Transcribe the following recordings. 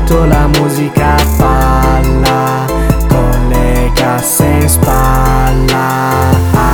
metto la musica a palla, con le casse in spalla.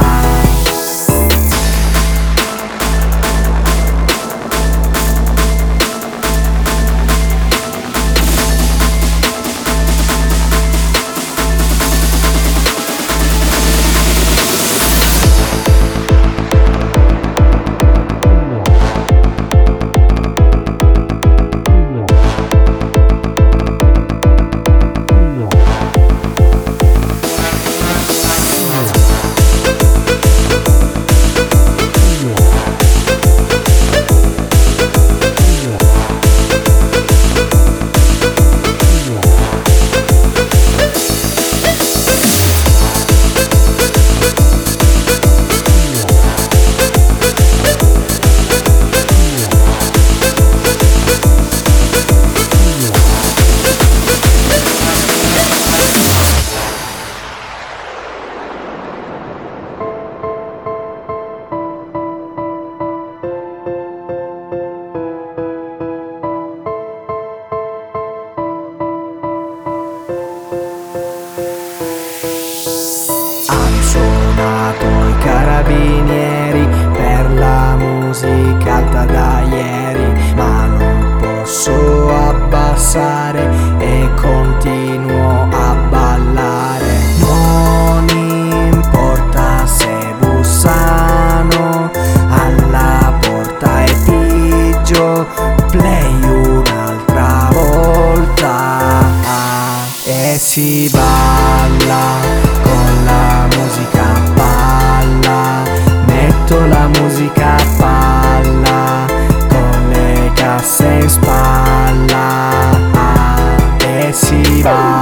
I carabinieri per la musica alta da ieri, ma non posso abbassare e continuo a ballare. Non importa se bussano alla porta e pigio play un'altra volta e si balla con la musica a palla, metto la musica a palla, con le casse in spalla e si balla.